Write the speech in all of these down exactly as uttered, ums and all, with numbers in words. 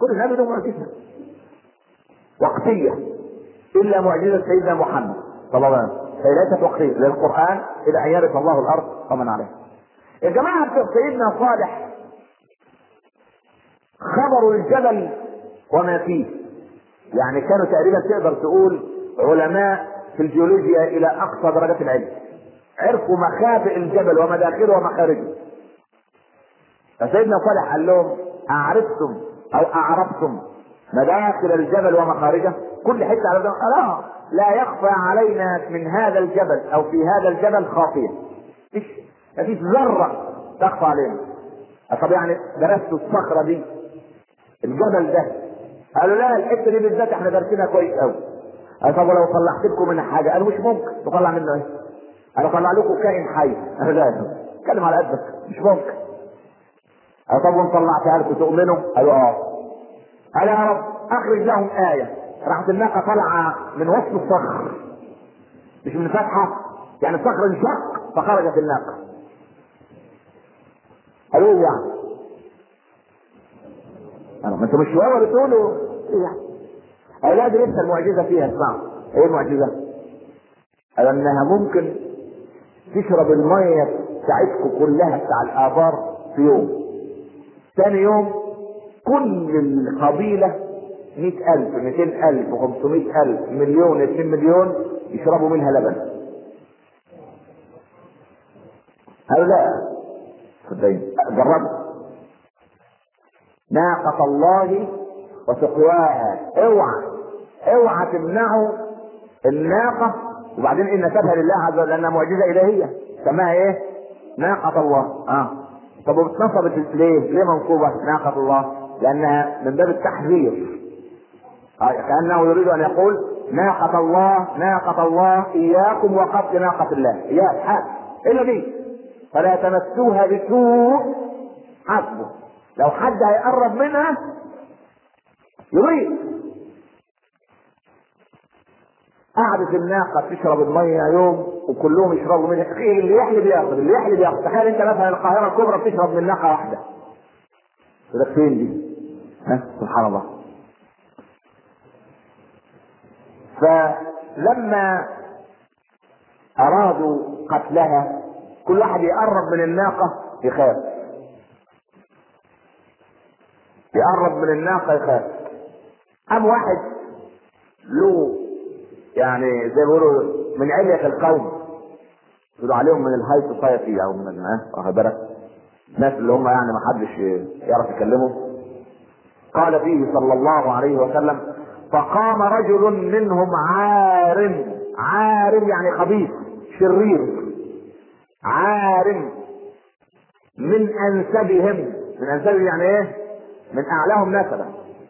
كل نبي له معجزه وقتيه الا معجزه سيدنا محمد صلى الله عليه وسلم، هي ليست وقتيه للقران الى ان يرث الله الارض ومن عليها. الجماعه بتوع سيدنا صالح خبروا الجبل وما فيه، يعني كانوا تقريبا تقدر تقول علماء في الجيولوجيا الى اقصى درجات العلم، عرفوا مخابئ الجبل ومداخله ومخارجه. فسيدنا صالح قال لهم اعرفتم او اعرفتم مداخل الجبل ومخارجه؟ كل حته على الجبل لا لا يخفى علينا من هذا الجبل او في هذا الجبل خافيه، مفيش مفيش ذره تخفى علينا. طب يعني درستوا الصخره دي الجبل ده؟ قالوا لا الحته دي بالذات احنا دارسينها كويس قوي. قال طب ولو طلعت لكم منها حاجه؟ قالوا مش ممكن تطلع منه ايه؟ انا اطلع لكم كائن حي. قالوا لا اتكلم على قدك مش ممكن. قال طب وان طلعتها لكم تؤمنوا؟ قالوا اه. قال يا رب اخرج لهم ايه. راحت الناقه طالعه من وسط الصخر مش من فتحه، يعني الصخر انشق فخرجت الناقه. قالوا ايه يعني؟ قالوا ما انتوا مش شويه بتقولوا ايه يعني؟ قالوا لا دي لسه المعجزه فيها. اسمعوا ايه المعجزه؟ قال انها ممكن تشرب الميه بتاعتكم كلها بتاع الابار في يوم، ثاني يوم كل القبيله مئة ألف مئتين ألف وخمسمائة ألف مليون اثنين مليون يشربوا منها لبن. قالوا لا صدقين جربوا. ناقة الله وسقواها، اوعى اوعى تمنعوا الناقة. وبعدين ان نسبها لله عز وجل لانها معجزة الهية، سماها ايه؟ ناقة الله. اه طب واتنصبت ليه؟ ليه منصوبة ناقة الله؟ لانها من باب التحذير، آه كأنه يريد ان يقول ناقة الله ناقة الله اياكم وقتل ناقة الله، اياك حد الا دي فلا تمسوها بسوء حسبه. لو حد هيقرب منها يريد. قعدت الناقة تشرب المية يوم وكلهم يشربوا منها. اللي يحلب ياخذ اللي يحلب ياخذ. تخيل انت مثلا القاهرة الكبرى بتشرب من ناقة واحدة، تقول فين دي؟ ها سبحان الله. فلما ارادوا قتلها كل واحد يقرب من الناقة يخاف، يقرب من الناقة يخاف. قام واحد له يعني زي ما بيقولوا من علية القوم، يقولوا عليهم من الهاي سوسايتي او من واخد بالك الناس اللي هم يعني ما حدش يعرف يكلمهم. قال فيه صلى الله عليه وسلم فقام رجل منهم عارم، عارم يعني خبيث شرير، عارم من انسبهم، من انسبهم يعني ايه؟ من اعلاهم نسبا.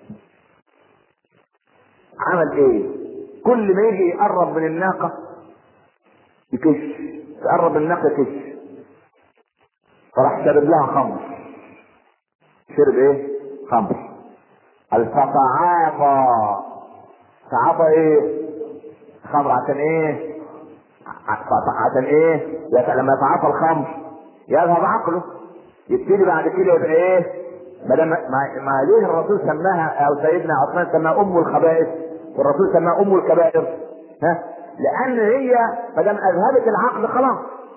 عمل ايه؟ كل ما يجي يقرب من الناقة يكش، يقرب من الناقة يكش. فراح شرب لها خمر. شرب ايه؟ خمر. الفتعاطى. تعاطى ايه؟ خمر عشان ايه؟ عشان ايه؟ لما يتعاطى الخمر يذهب عقله، يبتدي بعد كده يبقى ايه؟ ما دام ما ليه الرسول سماها او سيدنا عثمان سماها ام الخبائث والرسول سماها ام الكبائر؟ ها؟ لان هي ما دام اذهبت العقل خلاص.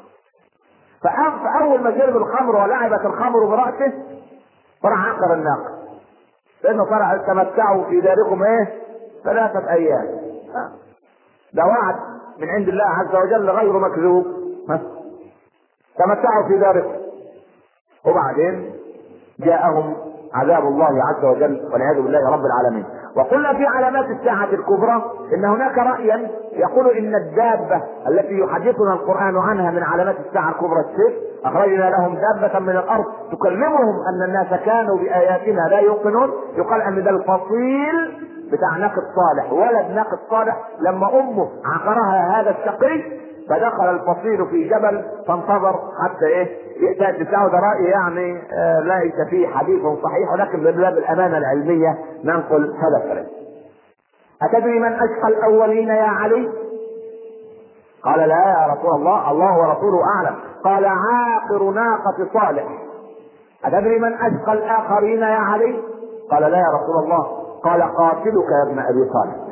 فاول ما شرب الخمر ولعبت الخمر براسه فراح عقر الناقه، لانه طلع تمتعوا في داركم ايه؟ ثلاثه ايام. ها؟ ده وعد من عند الله عز وجل غير مكذوب. ها؟ تمتعوا في داركم. وبعدين جاءهم عذاب الله عز وجل والعياذ بالله رب العالمين. وقلنا في علامات الساعة الكبرى ان هناك رأيا يقول ان الدابة التي يحدثنا القرآن عنها من علامات الساعة الكبرى السيف. اخرجنا لهم دابة من الارض تكلمهم ان الناس كانوا باياتنا لا يوقنون. يقال ان ده الفصيل بتاع ناقة صالح، ولد ناقة صالح لما امه عقرها هذا الشقي فدخل الفصيل في جبل فانتظر حتى ايه يأتي بتاعه. ده رأي يعني آه ليس فيه حديث صحيح، ولكن من باب الامانة العلمية ننقل هذا الكلام. اتدري من اشقى الاولين يا علي؟ قال لا يا رسول الله، الله ورسوله اعلم. قال عاقر ناقة صالح. اتدري من اشقى الاخرين يا علي؟ قال لا يا رسول الله. قال قاتلك يا ابن ابي طالب.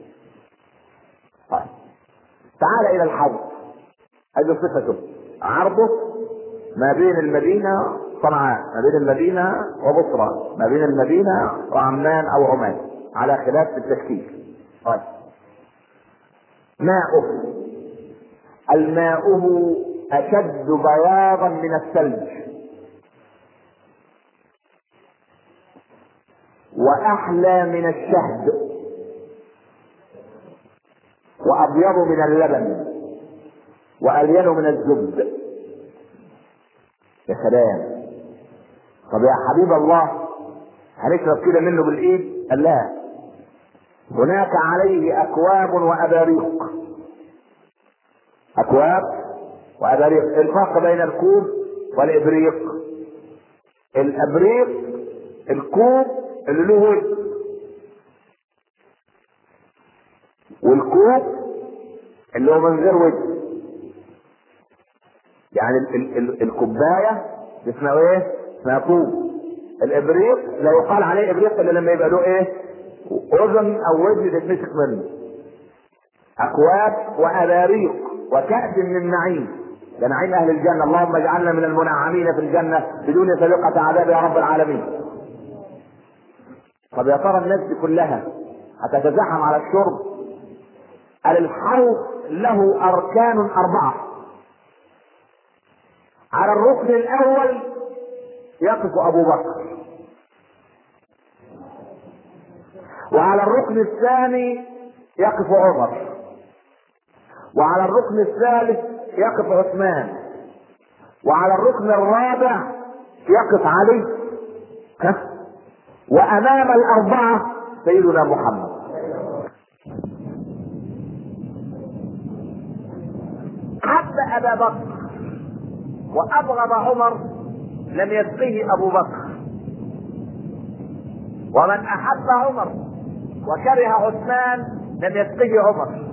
طيب تعال الى الحج. هذه صفته، عرضه ما بين المدينة صنعاء، ما بين المدينة وبصرى، ما بين المدينة وعمان او عمان، على خلاف في التشكيل. طيب ماؤه، الماؤه اشد بياضا من الثلج، واحلى من الشهد، وابيض من اللبن، والين من الزبد. يا سلام. طب يا حبيب الله هنشرب كده منه بالايد؟ قال لا، هناك عليه اكواب واباريق. اكواب واباريق. الفرق بين الكوب والابريق: الابريق الكوب اللي له ود، والكوب اللي هو من غير ود. يعني ال ال الكوبايه اسمها ايه؟ اسمها كوب. الابريق لا يقال عليه ابريق الا لما يبقى له ايه؟ اذن او وجه تتمسك منه. اكواب واباريق وكأس من نعيم. ده نعيم اهل الجنه. اللهم اجعلنا من المنعمين في الجنه بدون سابقه عذاب يا رب العالمين. طب يا ترى الناس دي كلها هتتزاحم على الشرب؟ قال الحوض له اركان اربعه. على الركن الاول يقف ابو بكر، وعلى الركن الثاني يقف عمر، وعلى الركن الثالث يقف عثمان، وعلى الركن الرابع يقف علي، ها؟ وامام الاربعه سيدنا محمد. حب ابا بكر وابغض عمر لم يسقه ابو بكر، ومن احب عمر وكره عثمان لم يسقه عمر،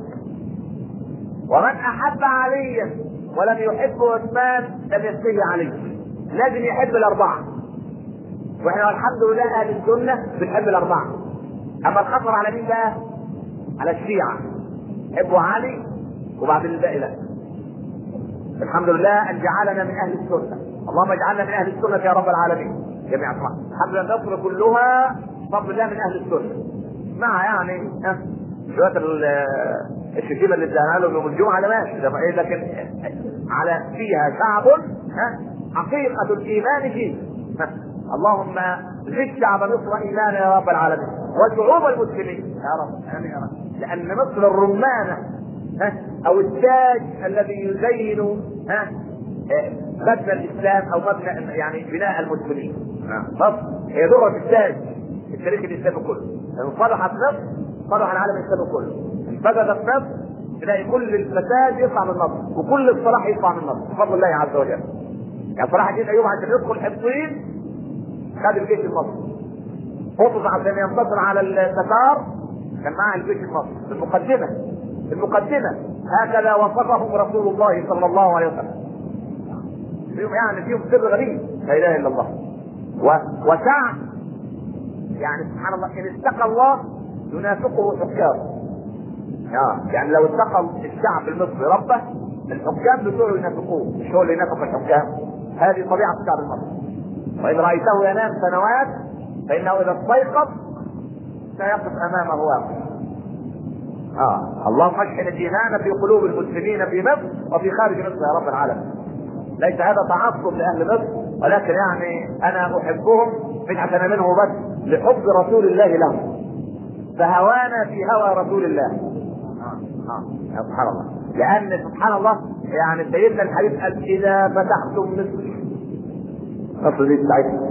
ومن احب عليا ولم يحب عثمان لم يسقه علي. لازم يحب الاربعه، واحنا الحمد لله اهل السنه بنحب الاربعه. اما الخطر على مين بقى؟ على الشيعه، يحبوا علي وبعدين الباقي لا. الحمد لله ان جعلنا من اهل السنه. اللهم اجعلنا من اهل السنه يا رب العالمين جميعا. الحمد لله مصر كلها بفضل الله من اهل السنه، مع يعني ها شويه الشتيمه اللي اداها لهم يوم الجمعه ده ماشي، لكن على فيها شعب ها حقيقه الايمان فيه. اللهم زد شعب مصر ايمانا يا رب العالمين، وشعوب المسلمين يا رب امين يا رب. لان مصر الرمانه ها او التاج الذي يزين ها مبنى الاسلام او مبنى يعني بناء المسلمين. مصر هي ذره التاج التاريخ الاسلامي كله. ان صلحت مصر صلح العالم الاسلامي كله. ان فسدت مصر تلاقي كل الفساد يطلع من مصر وكل الصلاح يطلع من مصر بفضل الله عز وجل. يعني صلاح الدين ايوب عشان يدخل حصين خد الجيش المصري، خطط عشان ينتصر على التتار كان معاه الجيش المصري. المقدمه المقدمه هكذا وصفهم رسول الله صلى الله عليه وسلم. فيهم يعني فيهم سر غريب لا اله الا الله. وشعب يعني سبحان الله ان اتقى الله ينافقه حكام. يعني لو اتقى الشعب المصري ربه الحكام بتوعه ينافقوه، مش هو اللي ينافق الحكام. هذه طبيعه الشعب المصري. وإن رأيته ينام سنوات فإنه إذا استيقظ سيقف أمامه واقف. آه اللهم اشحن الإيمان في قلوب المسلمين في مصر وفي خارج مصر يا رب العالمين. ليس هذا تعصب لأهل مصر، ولكن يعني أنا أحبهم مش عشان منه بس، لحب رسول الله لهم، فهوانا في هوى رسول الله. آه آه سبحان الله. لأن سبحان الله يعني سيدنا الحبيب قال إذا فتحتم مصر مصر دي بتاعتنا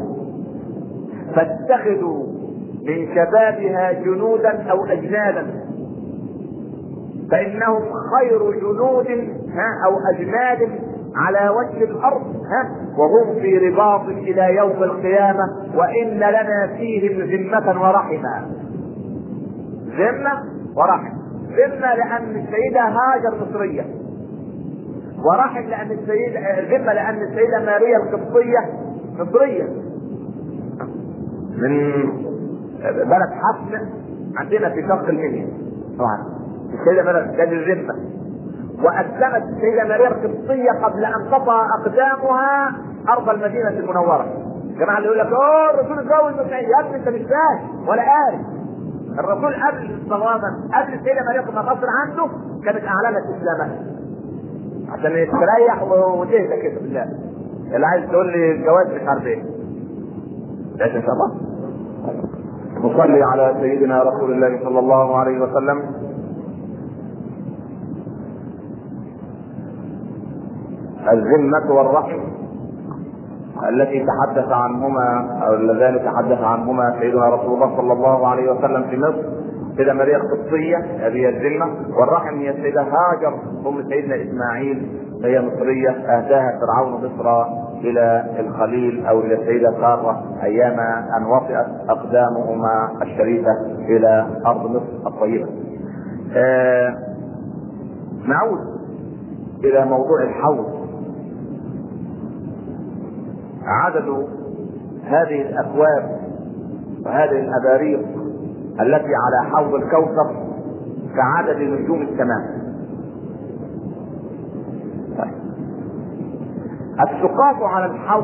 فاتخذوا من شبابها جنودا او اجنادا فانهم خير جنود ها او اجناد على وجه الارض ها وهم في رباط الى يوم القيامه وان لنا فيهم ذمه ورحمه. ذمه ورحم. ذمه لان السيده هاجر مصريه، ورحم لان السيده ذمه لان السيده ماريا القبطيه مصريه من بلد حفن عندنا في شرق المنيا طبعا، السيده مريم كانت الذمه، واسلمت السيده مريم قبطيه قبل ان تطأ اقدامها ارض المدينه المنوره. الجماعه اللي يقول لك اوه الرسول اتجوز من يا ابني انت مش فاهم ولا قاري. الرسول قبل تماما قبل السيده مريم ما تصل عنده كانت اعلنت اسلامها عشان يستريح وتهدى كده بالله. اللي عايز تقول لي الجواز مش عارف ايه لا ان شاء الله. نصلي على سيدنا رسول الله صلى الله عليه وسلم. الذمة والرحم التي تحدث عنهما او اللذان تحدث عنهما سيدنا رسول الله صلى الله عليه وسلم في مصر، سيدة مريم القبطية هذه الذمة، والرحم هي السيدة هاجر ام سيدنا اسماعيل هي مصرية اهداها فرعون مصر الى الخليل او الى السيدة سارة ايام ان وطئت اقدامهما الشريفة الى ارض مصر الطيبة. آه نعود الى موضوع الحوض. عدد هذه الاكواب وهذه الاباريق التي على حوض الكوثر كعدد نجوم السماء. السقاة على الحوض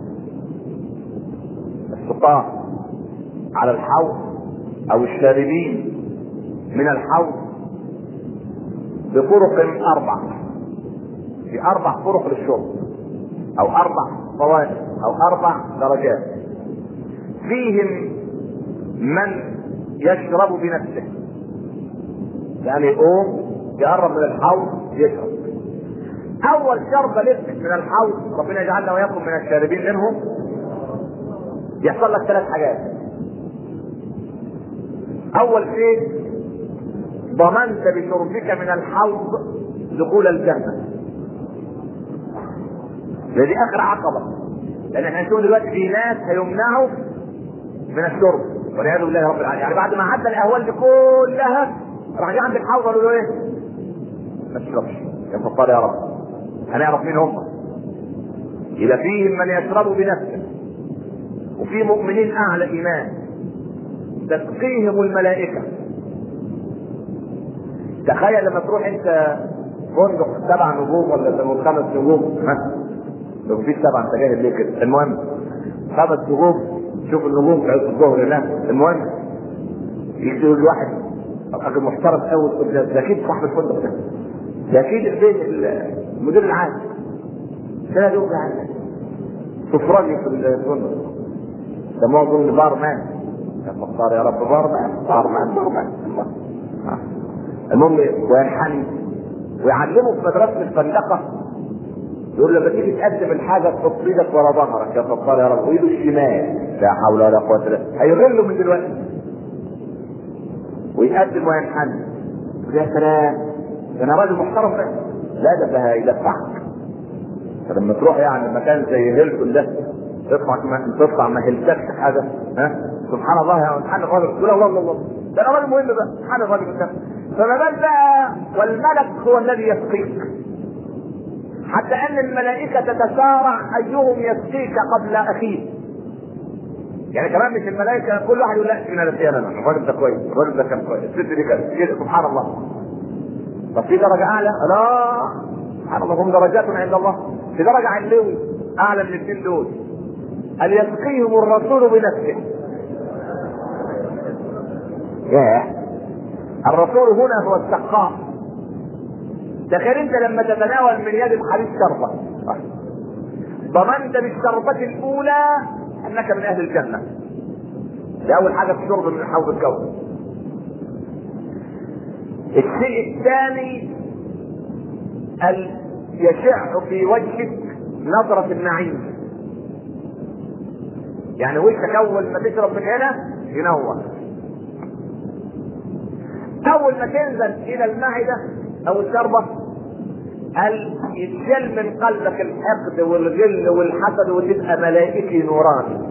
السقاة على الحوض او الشاربين من الحوض بطرق اربع، في اربع طرق للشرب او اربع طوائف او اربع درجات. فيهم من يشرب بنفسه، يعني يقوم يقرب من الحوض يشرب. اول شربة لفت من الحوض ربنا يجعلنا وياكم من الشاربين منهم، يحصل لك ثلاث حاجات. اول شيء ضمنت بشربك من الحوض دخول الجنة، لدي اخر عقبة، لان احنا نشوف دلوقتي في ناس هيمنعوا من الشرب والعياذ بالله رب العالمين. يعني بعد ما عدى الاهوال دي كلها راح جه عند الحوض قالوا له ايه؟ ما تشربش يا فطار يا رب. هنعرف مين هم. يبقى فيهم من يشرب بنفسه، وفي مؤمنين اعلى ايمان تسقيهم الملائكه. تخيل لما تروح انت فندق سبع نجوم ولا خمس نجوم، ها لو في سبعه انت جاهز ليه كده؟ المهم خمس نجوم، شوف النجوم في عز الظهر هنا. المهم يجي الواحد راجل محترم قوي ده اكيد صاحب الفندق ده، ده اكيد البيت المدير العام ده يوم يعني سفراني في الفندق ده معظم بارمان يا فطار يا رب بارمان بارمان بارمان. المهم وينحني ويعلمه في مدرسه الفندقه، يقول لما تيجي تقدم الحاجه تحط ايدك ورا ظهرك يا فطار يا رب، وايده الشمال لا حول ولا قوه الا بالله. هيغله من دلوقتي ويقدم وينحني. يا سلام ده انا راجل محترم بقى. لا ده ده هيدفعك لما تروح يعني مكان زي هيلتون ده تطلع ما تطلع ما هلتكش حاجه. ها سبحان الله يا سبحان الراجل تقول الله الله الله ده انا راجل مهم بقى سبحان الراجل ده. فما بال بقى والملك هو الذي يسقيك، حتى ان الملائكه تتسارع ايهم يسقيك قبل اخيه. يعني كمان مش الملائكه كل واحد يقول لا من انا الراجل ده كويس الراجل ده كان كويس الست دي كده سبحان الله. طب في درجه اعلى؟ لا سبحان الله هم درجات عند الله. في درجه علوي اعلى من الاثنين دول، ان يسقيهم الرسول بنفسه. ياه الرسول هنا هو السقاء. تخيل انت لما تتناول من يد الحبيب شربة ضمنت بالشربة الاولى انك من اهل الجنة. ده اول حاجة في شرب من حوض الكون. الشيء الثاني ان يشع في وجهك نظرة النعيم. يعني وجهك اول ما تشرب من هنا ينور، اول ما تنزل الى المعدة او الشربة هل يتشل من قلبك الحقد والغل والحسد وتبقى ملائكي نوراني.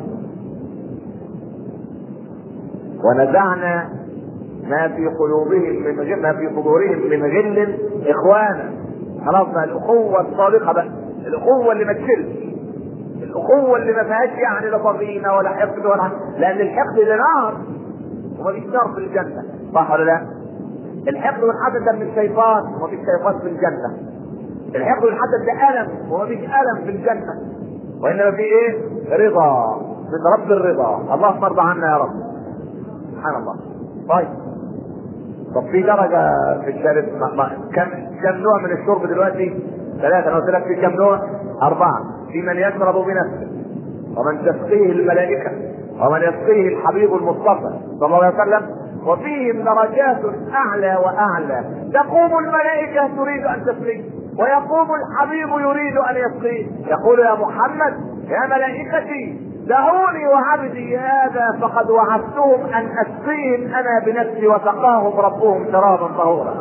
ونزعنا ما في قلوبهم من غل ما في صدورهم من غل اخوانا. خلاص بقى الاخوه الصادقه بقى، الاخوه اللي ما تشلش، الاخوه اللي ما فيهاش يعني لا ضغينه ولا حقد ولا، لان الحقد ده نار ومفيش نار في الجنه، صح ولا لا؟ الحقد والحسد ده من الشيطان ومفيش شيطان في الجنه. الحقد والحسد ده الم ومفيش الم في الجنه، وانما في ايه؟ رضا من رب الرضا. اللهم ارضى عنا يا رب. سبحان الله. طيب طب في درجه في الشرب، كم كم نوع من الشرب دلوقتي؟ ثلاثه. انا قلت لك في كم نوع؟ اربعه. في من يشرب بنفسه، ومن تسقيه الملائكه، ومن يسقيه الحبيب المصطفى صلى الله عليه وسلم، وفيهم درجات اعلى واعلى. تقوم الملائكه تريد ان تسقيه، ويقوم الحبيب يريد ان يسقيه، يقول يا محمد يا ملائكتي دعوني وعبدي هذا فقد وعدتهم ان اسقيهم انا بنفسي، وسقاهم ربهم شرابا طهورا.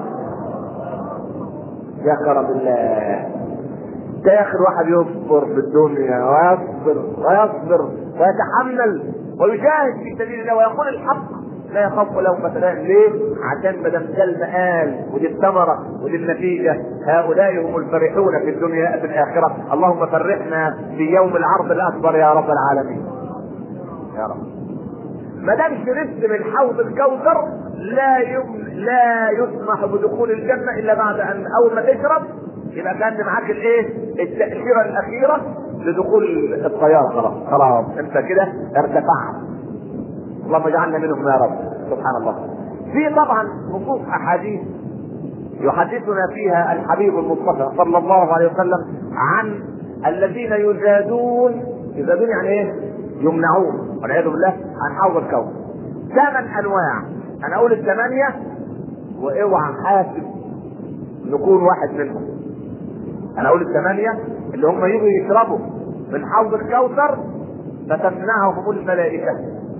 يا كرم الله. ده اخر واحد يصبر في الدنيا ويصبر ويصبر ويتحمل ويجاهد في سبيل الله ويقول الحق لا يخاف لومة لائم. ليه؟ عشان ما دام ده المآل ودي الثمرة ودي النتيجة. هؤلاء هم الفرحون في الدنيا في الآخرة. اللهم فرحنا في يوم العرض الأكبر يا رب العالمين يا رب. ما دام شربت من حوض الكوثر لا يم... لا يسمح بدخول الجنة إلا بعد أن أول ما تشرب يبقى كان معاك الايه؟ التأشيرة الأخيرة لدخول الطيارة. خلاص خلاص انت كده ارتفعت. اللهم اجعلنا منهم يا رب. سبحان الله. في طبعا نصوص احاديث يحدثنا فيها الحبيب المصطفى صلى الله عليه وسلم عن الذين يزادون. يزادون يعني ايه؟ يمنعون والعياذ بالله عن حوض الكون. ثمان انواع. انا اقول الثمانية واوعى حاسب نكون واحد منهم. انا اقول الثمانية اللي هم يجوا يشربوا من حوض الكوثر فتمنعهم الملائكة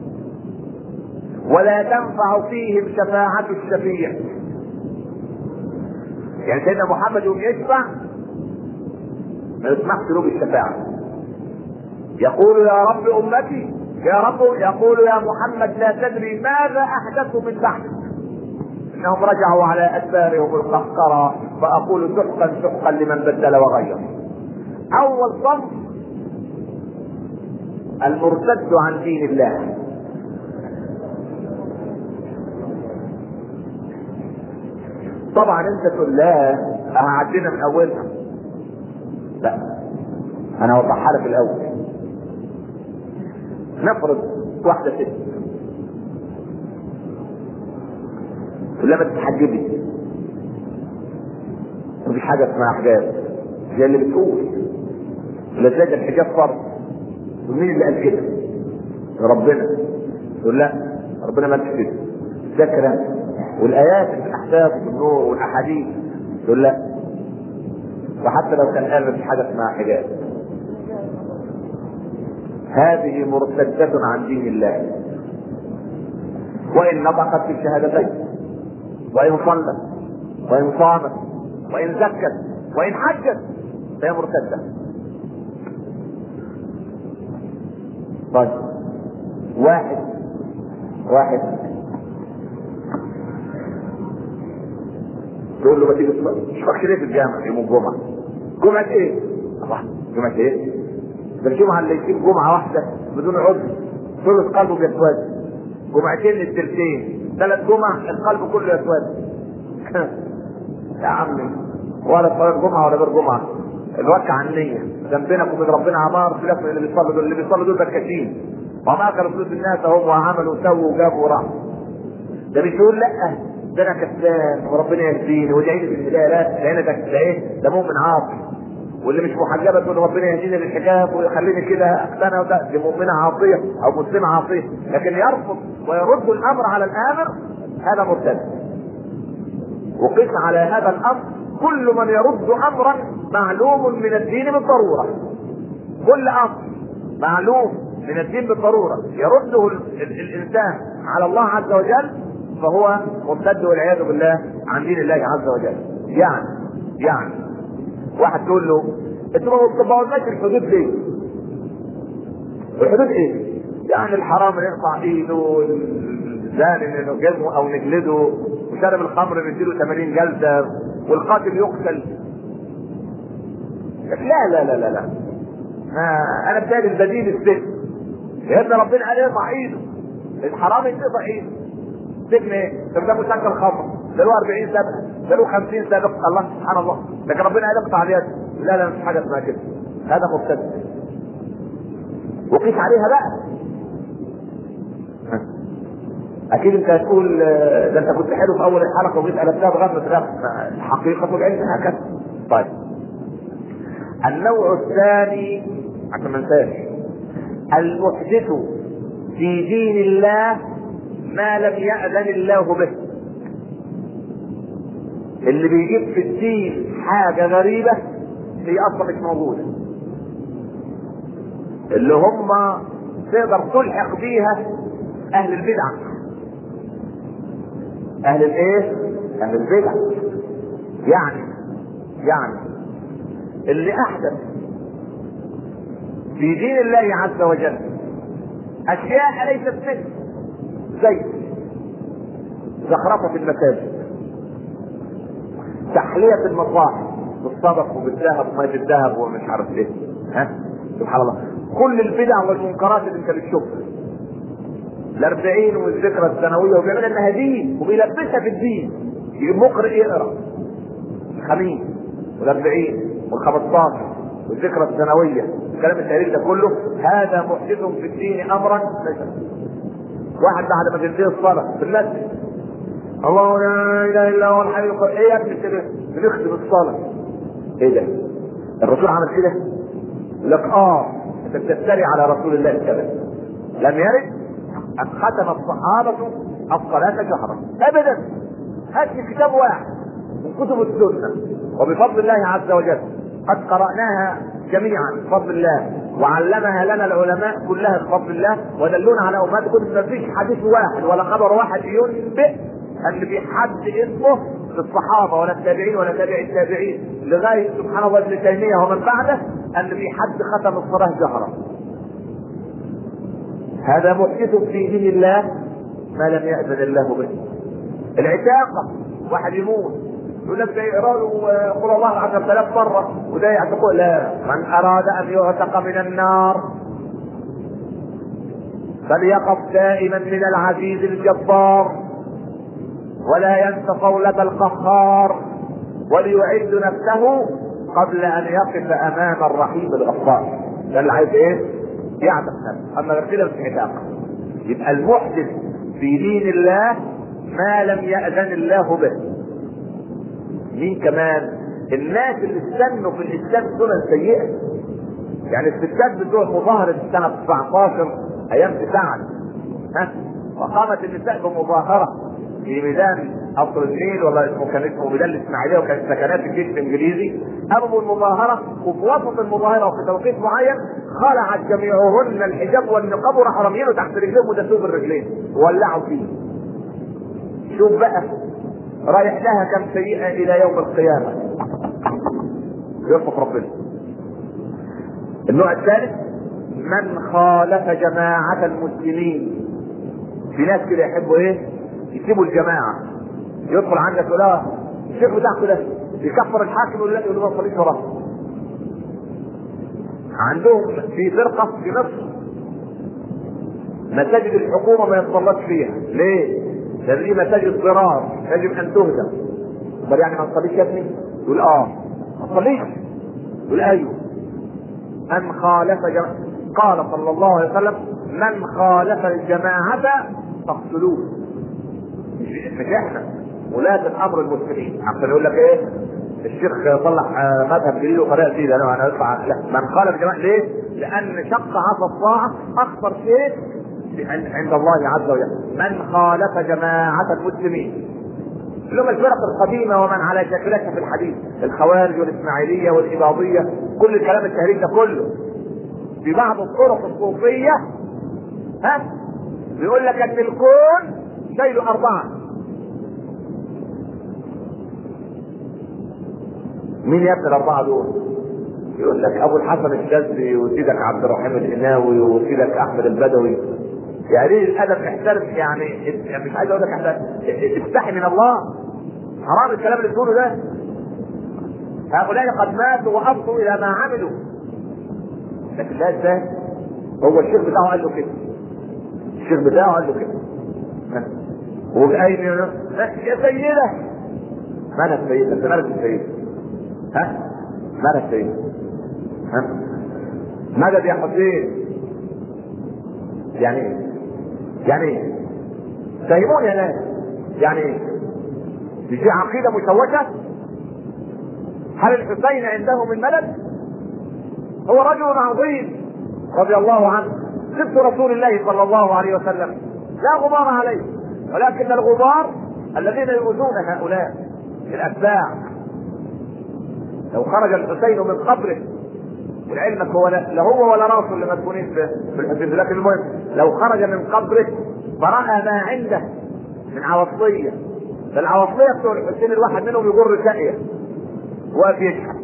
ولا تنفع فيهم شفاعة الشفيع. يعني سيدنا محمد يوم يشفع ما يسمحش له بالشفاعة. يقول يا رب امتي يا رب، يقول يا محمد لا تدري ماذا احدثوا من بعدك، انهم رجعوا على ادبارهم القهقرى، فاقول سحقا سحقا لمن بدل وغير. اول صنف المرتد عن دين الله. طبعا انت تقول لا هعدينا من اولها. لا انا اوضحها لك الاول. نفرض واحده ست لما تتحجبي مفيش حاجه اسمها حجاب زي اللي بتقول لذلك الحجاب فرض. ومين اللي قال كده؟ ربنا. تقول لا ربنا ما قالش كده، ده كلام والايات في الاحداث والنور والاحاديث. تقول لا. وحتى لو كان قال مفيش حاجه اسمها حجاب هذه مرتدة عن دين الله. وان نطقت في الشهادتين وان صلت وان صامت وان زكت وان حجت فهي مرتدة. طيب واحد واحد تقول له ما تيجي تصلي مش فاكر ليه في الجامع يوم الجمعة؟ جمعة ايه؟ الله جمعة ايه؟ ده الجمعة اللي يجيب جمعة واحدة بدون عذر ثلث قلبه بيسود. جمعتين للتلتين ثلاث جمع القلب كله يسود. يا عمي ولا صلاة جمعة ولا غير جمعة الوكع عن النية. ذنبنا وبين ربنا عمار في لفظ اللي بيصلوا دول اللي بيصلوا دول بكاشين وما كانوا فلوس الناس هم وعملوا وسووا وجابوا وراحوا. ده بيقول لا ده انا كسلان وربنا يهديني وادعي لي بالهدايه. لا لان ده ايه؟ ده مؤمن عاصي. واللي مش محجبه تقول ربنا يهديني للحجاب ويخليني كده اقتنع وده دي مؤمنه عاصيه او مسلمه عاصيه. لكن يرفض ويرد الامر على الامر هذا مرتد. وقس على هذا الامر كل من يرد امرا معلوم من الدين بالضروره. كل امر معلوم من الدين بالضروره يرده ال ال الانسان على الله عز وجل فهو مرتد والعياذ بالله عن دين الله عز وجل. يعني يعني واحد تقول له انتوا ما بتطبقوش الحدود ليه؟ الحدود ايه؟ يعني الحرام نرفع ايده، الزاني نجلده او نجلده، وشارب الخمر نديله ثمانين جلده، والقاتل يقتل. لا لا لا لا لا ما انا بتالي البديل السجن. يا ابن ربنا قال يرفع ايده، الحرام يقطع ايده سجن ايه؟ طب ده مسجل خمر، ده له أربعين سنه، ده له خمسين سنه. الله سبحان الله، لكن ربنا يقطع على يده. لا لا مش حاجه اسمها كده، هذا مبتدع. وقيس عليها بقى. اكيد انت هتقول ده انت كنت حلو في اول الحلقه وجيت قلبتها بغمه غم. الحقيقه العلم هكذا. طيب النوع الثاني عشان ما ننساش، المحدث في دين الله ما لم يأذن الله به. اللي بيجيب في الدين حاجه غريبه هي اصلا مش موجوده، اللي هم تقدر تلحق بيها اهل البدع. اهل الايه؟ اهل البدع. يعني يعني اللي احدث في دين الله عز وجل اشياء ليست منه، زي زخرفة المساجد، تحلية المصاحف بالصدق وبالذهب وما بالذهب ومش عارف ايه. ها سبحان الله، كل البدع والمنكرات اللي انت بتشوفها، الاربعين والذكرى السنويه وبيعمل انها دين وبيلبسها في الدين. يجيب مقرئ يقرا الخميس والاربعين والخمستاشر والذكرى السنويه، الكلام التاريخ ده كله، هذا محدث في الدين امرا ليس. واحد بعد ما تنتهي الصلاه في المسجد الله لا اله الا هو الحي القيوم، ايه يا ابني كده بنختم الصلاه؟ ايه ده؟ الرسول عمل كده؟ لك اه انت بتفتري على رسول الله كده. لم يرد أن ختم الصحابة الصلاة جهرا أبدا. هات لي كتاب واحد من كتب السنة وبفضل الله عز وجل قد قرأناها جميعا بفضل الله، وعلمها لنا العلماء كلها بفضل الله، ودلونا على أمهات كل ما فيش حديث واحد ولا خبر واحد ينبئ أن في حد اسمه في الصحابة ولا التابعين ولا تابع التابعين لغاية سبحان الله ابن تيمية ومن بعده أن في حد ختم الصلاة جهرا. هذا محدث في دين الله ما لم يأذن الله به. العتاقة، واحد يموت يقول لك ده يقرا له قل الله عشرة آلاف مرة وده يعتقه. لا، من أراد أن يعتق من النار فليقف دائما من العزيز الجبار ولا ينس قولة القهار وليعد نفسه قبل أن يقف أمام الرحيم الغفار. ده اللي عايز إيه؟ يعتق نفسه. أما غير كده مش عتاقة. يبقى المحدث في دين الله ما لم يأذن الله به. مين كمان؟ الناس اللي استنوا في الإسلام سنن سيئة. يعني الستات بتوع مظاهرة السنة تسعتاشر أيام سعد، ها، وقامت النساء بمظاهرة في ميدان قصر النيل، ولا اسمه كان اسمه ميدان الإسماعيلية، وكانت سكنات الجيش الإنجليزي. قاموا بالمظاهرة، وفي وسط المظاهرة وفي توقيت معين خلعت جميعهن الحجاب والنقاب وراحوا رامينه تحت رجليهم ودسوه بالرجلين وولعوا فيه. شوف بقى رايح لها كم سيئة إلى يوم القيامة. يرفق ربنا. النوع الثالث من خالف جماعة المسلمين. في ناس كده يحبوا ايه؟ يسيبوا الجماعة. يدخل عندك يقول اه الشيخ بتاعك ده يكفر الحاكم ولا يقول له ما تصليش وراه. عندهم في فرقة في مصر مساجد الحكومة ما يتصلاش فيها. ليه؟ لأن دي مساجد ضرار يجب أن تهدم. طب يعني ما تصليش يا ابني؟ يقول اه ما تصليش. يقول ايوه. من خالف جماعة، قال صلى الله عليه وسلم من خالف الجماعة فاقتلوه. مش احنا ولاة الامر المسلمين عشان يقول لك ايه الشيخ طلع مذهب جديد وطريقه جديده انا انا اطلع. لا، من خالف الجماعة. ليه؟ لان شق عصا الطاعة اخطر شيء عند الله عز وجل. من خالف جماعة المسلمين اللي هم الفرق القديمة ومن على شكلها في الحديث، الخوارج والاسماعيلية والإباضية، كل الكلام التهريج ده كله. في بعض الطرق الصوفية ها بيقول لك ان الكون شايله أربعة. مين يا ابن الأربعة دول؟ يقول لك أبو الحسن الشاذلي وسيدك عبد الرحيم الإناوي وسيدك أحمد البدوي. يعني الأدب احترم، يعني مش عايز أقول لك استحي من الله. حرام الكلام اللي بتقوله ده. هؤلاء قد ماتوا وأفضوا إلى ما عملوا. لكن ده ازاي؟ هو الشيخ بتاعه قال له كده. الشيخ بتاعه قال له كده. وبأين يا سيدة، مالها السيدة؟ انت مالك السيدة؟ ها؟ مالها السيدة؟ ها؟ مدد يا حسين. يعني ايه؟ يعني ايه؟ فهموني يا ناس، يعني ايه؟ دي عقيدة مشوشة؟ هل الحسين عنده من مدد؟ هو رجل عظيم رضي الله عنه، سبت رسول الله صلى الله عليه وسلم لا غبار عليه، ولكن الغبار الذين يؤذون هؤلاء الاتباع. لو خرج الحسين من قبره، ولعلمك هو لا هو ولا راسه اللي مدفونين في الحسين، لكن المهم لو خرج من قبره فرأى ما عنده من عوصية، فالعوصية بتوع الحسين الواحد منهم يجر ساقية واقف يشحت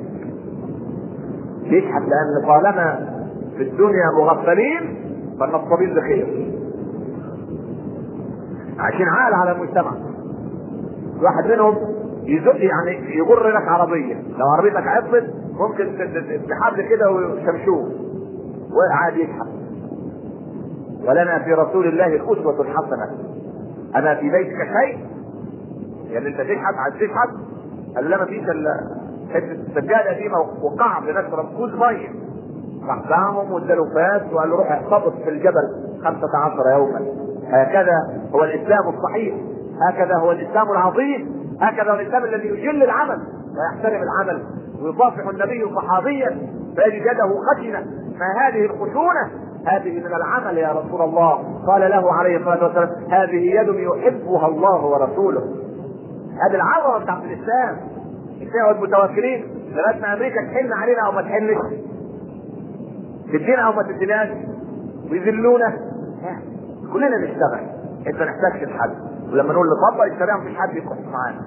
يشحت لأن طالما في الدنيا مغفلين فالنصابين بخير، عشان عال على المجتمع. واحد منهم يزق يعني يجر لك عربيه، لو عربيتك عطلت ممكن بحبل كده وشمشوه وقاعد يشحت. ولنا في رسول الله الاسوه الحسنه. انا في بيتك شيء، يعني انت تشحت عايز تشحت، قال لما فيش حته السجاده دي وقع بنشرب كوز ميه، راح دعمهم والدلوفات وقال له روح احتفظ في الجبل خمسة عشر يوما. هكذا هو الاسلام الصحيح، هكذا هو الاسلام العظيم، هكذا هو الاسلام الذي يجل العمل ويحترم العمل. ويصافح النبي صحابيا فيجد يده خشنه، ما هذه الخشونه؟ هذه من العمل يا رسول الله. قال له عليه الصلاه والسلام هذه يد يحبها الله ورسوله. هذه العظمه بتاعت الاسلام. الشيعة المتوكلين لغايه ما امريكا تحن علينا او ما تحنش، تدينا او ما تديناش، ويذلونا، كلنا نشتغل. انت ما نحتاجش لحد، ولما نقول نطبق الشريعه مفيش حد يكون معانا.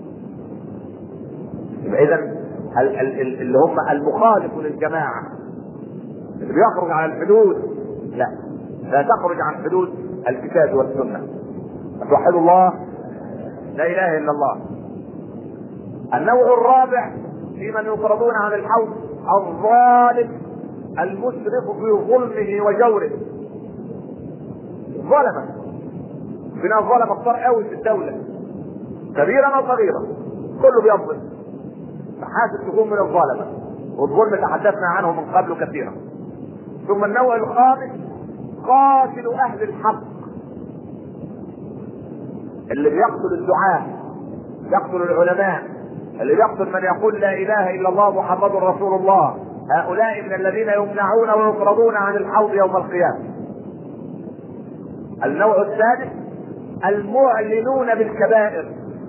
يبقى اذا اللي هم المخالف للجماعه اللي بيخرج على الحدود، لا لا تخرج عن حدود الكتاب والسنه. توحدوا الله، لا اله الا الله. النوع الرابع في من يطردون عن الحوض الظالم المسرف في ظلمه وجوره. ظلمه بنا ظلمه كتار قوي في الدوله، كبيرا وصغيرا، كله بيظلم، فحاسب تكون من الظلمه، والظلم تحدثنا عنه من قبل كثيرا. ثم النوع الخامس قاتل اهل الحق، اللي بيقتل الدعاة، يقتل العلماء، اللي بيقتل من يقول لا اله الا الله محمد رسول الله. هؤلاء من الذين يمنعون ويطردون عن الحوض يوم القيامه. النوع الثالث المعلنون بالكبائر،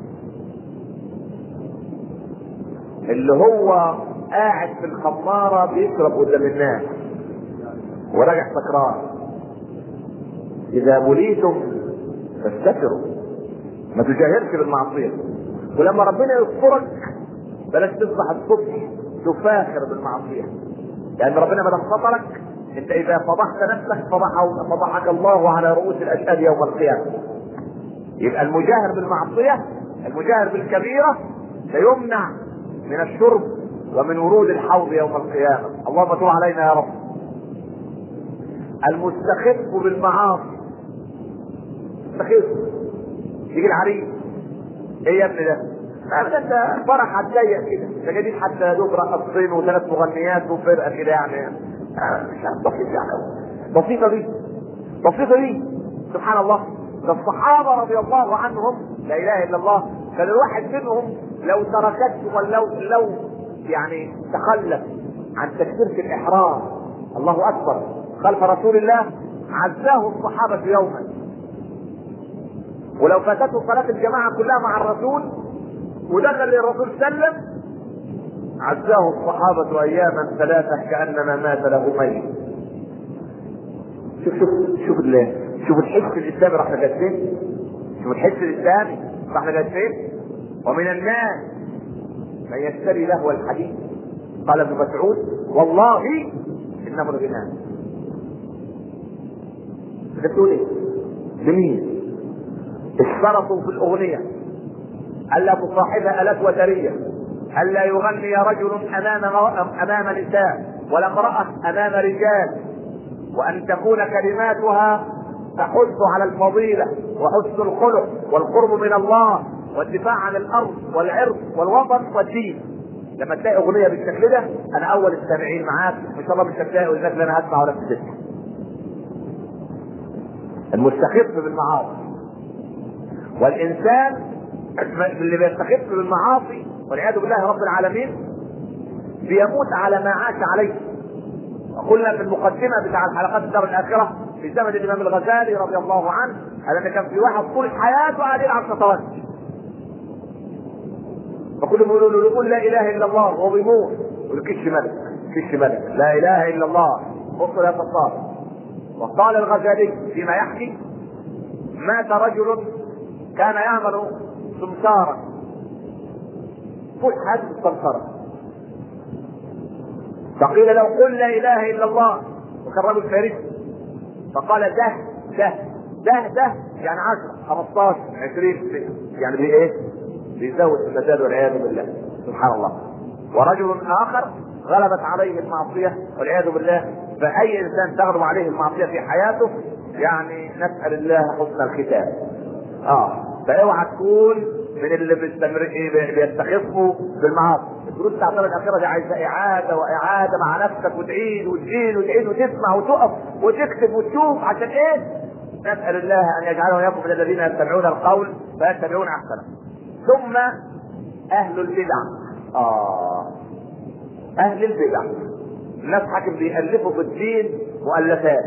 اللي هو قاعد في الخمارة بيشرب قدام الناس وراجع سكران. اذا بليتم فاستتروا، ما تجاهرش بالمعصية، ولما ربنا يذكرك بلاش تصبح الصبح تفاخر بالمعصية، لان ربنا ما دام سطرك انت اذا فضحت نفسك فضحك الله على رؤوس الاشهاد يوم القيامة. يبقى المجاهر بالمعصية، المجاهر بالكبيرة سيمنع من الشرب ومن ورود الحوض يوم القيامة. اللهم تب علينا يا رب. المستخف بالمعاصي، مستخف، يجي العريس ايه يا ابني ده؟ ما انت فرح هتضيق كده، انت جايبين حتى يا دوب رقصتين وثلاث مغنيات وفرقه كده يعني مش عارف بسيط يعني، بسيطه دي بسيطه دي سبحان الله. الصحابه رضي الله عنهم لا اله الا الله كان الواحد منهم لو تركته ولو لو يعني تخلف عن تكبيره الاحرام الله اكبر خلف رسول الله عزاه الصحابه يوما، ولو فاتته صلاه الجماعه كلها مع الرسول ودخل للرسول سلم عزاه الصحابه اياما ثلاثه كانما مات له ميت. شوف شوف شوف الله، شوف الحس الاسلامي راح لغايه فين، شوف الحس الاسلامي راح لغايه فين. ومن الناس من يشتري لهو الحديث، قال ابن مسعود والله انه الغناء. بتقول ايه؟ لمين؟ اشترطوا في الاغنيه الا تصاحبها الات وتريه، الا يغني رجل امام امام نساء ولا امراه امام رجال، وان تكون كلماتها تحث على الفضيلة وحسن الخلق والقرب من الله والدفاع عن الارض والعرض والوطن والدين. لما تلاقي اغنية بالشكل ده انا اول السامعين معاك ان شاء الله، مش هتلاقي ولذلك لا انا هسمع ولا تسمع. المستخف بالمعاصي، والانسان اللي بيستخف بالمعاصي والعياذ بالله رب العالمين بيموت على ما عاش عليه. وقلنا في المقدمة بتاع الحلقات الدار الآخرة في زمن الإمام الغزالي رضي الله عنه أن كان في واحد طول حياته قاعد يلعب شطرنج، فكلهم يقولوا له يقول لا إله إلا الله وهو بيموت يقول كش ملك كش ملك لا إله إلا الله بص لا تطار. وقال الغزالي فيما يحكي: مات رجل كان يعمل سمسارا طول حياته السمسارة، فقيل له قل لا اله الا الله، وكان رجل فارسي فقال ده ده ده ده يعني عشرة خمستاشر عشرين يعني بايه؟ بيزود الفساد والعياذ بالله سبحان الله. ورجل اخر غلبت عليه المعصيه والعياذ بالله، فاي انسان تغلب عليه المعصيه في حياته يعني نسال الله حسن الختام. اه فاوعى تكون من اللي بيستخفوا بالمعاصي. الدروس بتاعت الاخيره دي عايزه اعاده واعاده مع نفسك، وتعيد وتعيد وتعيد وتسمع وتقف وتكتب وتشوف. عشان ايه؟ نسال الله ان يجعلنا واياكم من الذين يستمعون القول فيتبعون احسنه. ثم اهل البدع. اه اهل البدع الناس حاكم بيألفوا في الدين مؤلفات.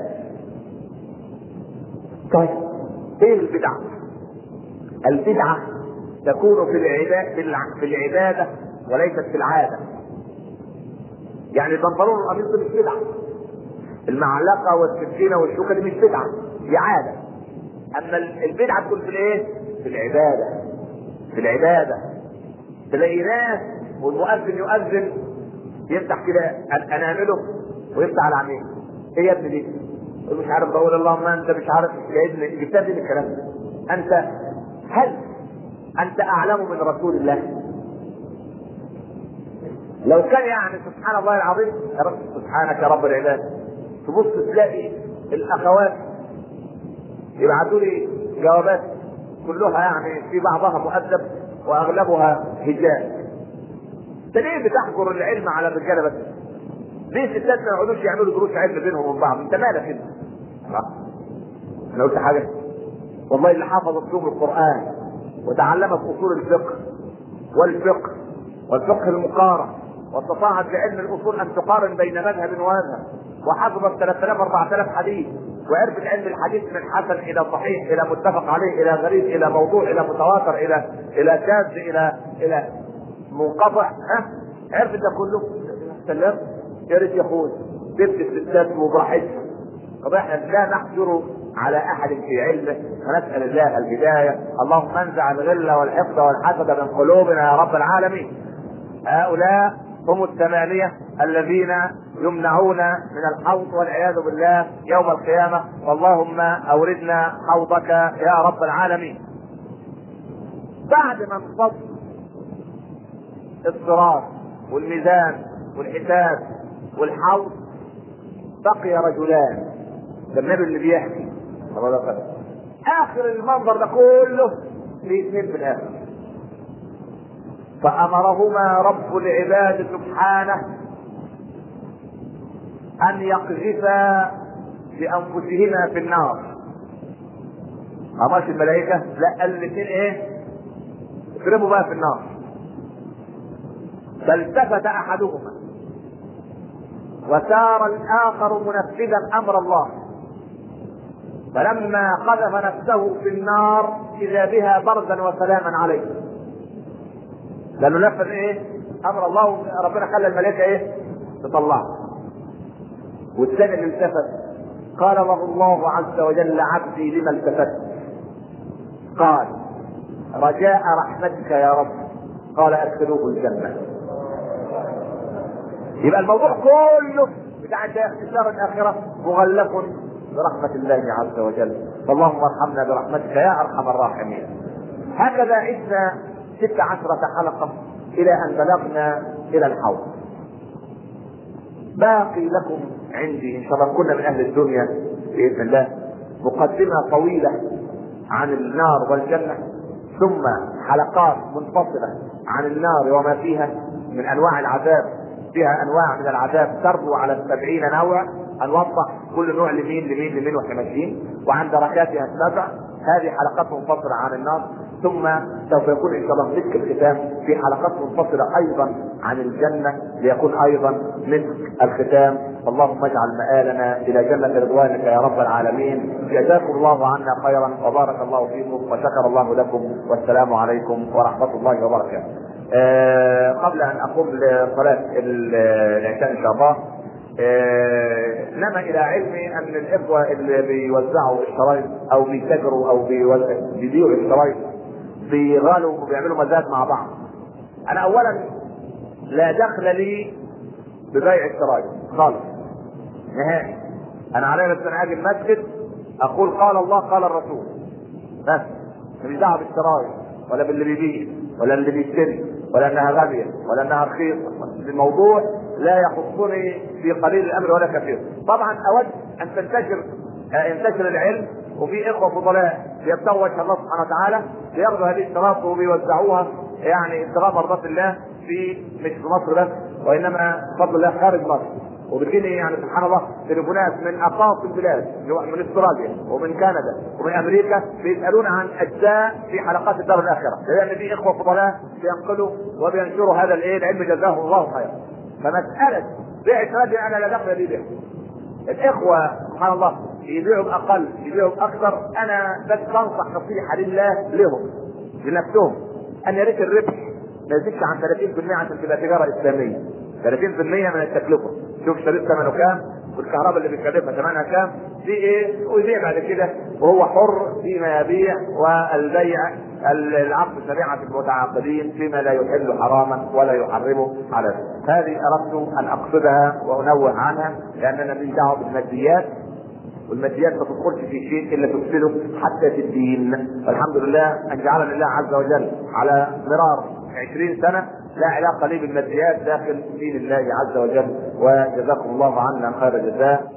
طيب ايه البدع؟ البدعة تكون في العبادة في العبادة وليست في العادة. يعني البنطلون والقميص مش بدعة، المعلقة والسكينة والشوكة دي مش بدعة، دي عادة. أما البدعة تكون في الإيه؟ في العبادة. في العبادة تلاقي ناس والمؤذن يؤذن يفتح كده أنامله ويفتح على عينيه. إيه يا ابني دي؟ مش عارف بقول اللهم أنت مش عارف يا ابني جبتها من الكلام ده. أنت هل أنت أعلم من رسول الله؟ لو كان يعني سبحان الله العظيم يا رب سبحانك يا رب العباد، تبص تلاقي الأخوات يبعثوا لي جوابات كلها يعني في بعضها مؤدب وأغلبها هجاء. أنت ليه بتحجر العلم على الرجالة بس؟ ليه ستات ما يقعدوش يعملوا دروس علم بينهم وبين بعض؟ أنت مالك أنت؟ أنا قلت حاجة؟ والله اللي حافظ اسلوب القرآن وتعلمت اصول الفقه والفقه والفقه المقارن واستطاعت بعلم الاصول ان تقارن بين مذهب ومذهب وحفظت ثلاثة آلاف أربعة آلاف حديث وعرفت علم الحديث من حسن الى صحيح الى متفق عليه الى غريب الى موضوع الى متواتر الى الى شاذ الى الى منقطع. ها عرفت ده كله؟ سلام يا ريت يا اخوي تبت الستات وبراحتها. طب احنا لا نحجر على احد في علمه ونسال الله الهدايه. اللهم انزع الغل والحقد والحسد من قلوبنا يا رب العالمين. هؤلاء هم الثمانيه الذين يمنعون من الحوض والعياذ بالله يوم القيامه، اللهم اوردنا حوضك يا رب العالمين. بعد ما انفض الصراط والميزان والحساب والحوض بقي رجلان. ده النبي اللي بيحكي اخر المنظر ده كله في اثنين في الاخر، فامرهما رب العباد سبحانه ان يقذفا بانفسهما في النار. امرش الملائكه لا، قال الاثنين ايه؟ اضربوا بقى في النار. فالتفت احدهما وسار الاخر منفذا امر الله، فلما قذف نفسه في النار اذا بها بردا وسلاما عليه. لانه نفذ ايه؟ امر الله، ربنا خلى الملائكه ايه؟ تطلعه. والثاني اللي التفت قال له الله عز وجل عبدي لما التفت؟ قال رجاء رحمتك يا رب. قال ادخلوه الجنه. يبقى الموضوع كله بتاع اختصار الاخره مغلف برحمة الله عز وجل، فاللهم ارحمنا برحمتك يا ارحم الراحمين. هكذا عشنا ست عشرة حلقة الى ان بلغنا الى الحوض. باقي لكم عندي ان شاء الله كنا من اهل الدنيا باذن الله مقدمة طويلة عن النار والجنة، ثم حلقات منفصلة عن النار وما فيها من انواع العذاب، فيها انواع من العذاب تربو على السبعين نوع، هنوضح كل نوع لمين لمين لمين واحنا ماشيين، وعن دركاتها السبع. هذه حلقات منفصلة عن النار، ثم سوف يكون ان شاء الله مسك الختام في حلقات منفصلة ايضا عن الجنة ليكون ايضا مسك الختام. اللهم اجعل مآلنا الى جنة رضوانك يا رب العالمين. جزاكم الله عنا خيرا وبارك الله فيكم وشكر الله لكم، والسلام عليكم ورحمة الله وبركاته. أه قبل ان اقوم لصلاة العشاء ان شاء الله، أه نما الى علمي ان الاخوة اللي بيوزعوا الشرايط او بيتاجروا او بيبيعوا الشرايط بيغالوا وبيعملوا مزاد مع بعض. انا اولا لا دخل لي ببيع الشرايط خالص نهائي. انا علي بس انا اجي المسجد اقول قال الله قال الرسول بس، مش دعوه بالشرايط ولا باللي بيبيع ولا اللي بيشتري ولا انها غاليه ولا انها رخيصه. الموضوع لا يخصني في قليل الامر ولا كثير. طبعا اود ان تنتشر ينتشر العلم، وفي اخوه فضلاء يبتغوا وجه الله سبحانه وتعالى بياخذوا هذه الشرايط وبيوزعوها يعني ابتغاء مرضات الله في مش في مصر بس، وانما بفضل الله خارج مصر. وبتجيني يعني سبحان الله تليفونات من اقاصي البلاد، من استراليا ومن كندا ومن امريكا بيسالون عن اجزاء في حلقات الدار الاخره، لان في اخوه فضلاء بينقلوا وبينشروا هذا الايه العلم جزاهم الله خيرا. فمساله بيع الشرايط انا لا دخل لي بها. الاخوه سبحان الله يبيعوا باقل يبيعوا باكثر، انا بس بنصح نصيحه لله لهم لنفسهم ان يا ريت الربح ما يزيدش عن ثلاثين بالمئة عشان تبقى تجاره اسلاميه. ثلاثين بالمئة من التكلفه، شوف شريط ثمنه كام والكهرباء اللي بيكلفها ثمنها كام في ايه، ويبيع بعد كده وهو حر فيما يبيع، والبيع العقد شريعه المتعاقدين فيما لا يحل حراما ولا يحرمه حلالا. هذه اردت ان اقصدها وانوه عنها، لاننا من دعوه بالماديات، والماديات ما تدخلش في شيء الا تفسده حتى في الدين. والحمد لله ان جعلنا الله عز وجل على مرار عشرين سنه لا علاقه لي بالماديات داخل دين الله عز وجل، وجزاكم الله عنا خير الجزاء.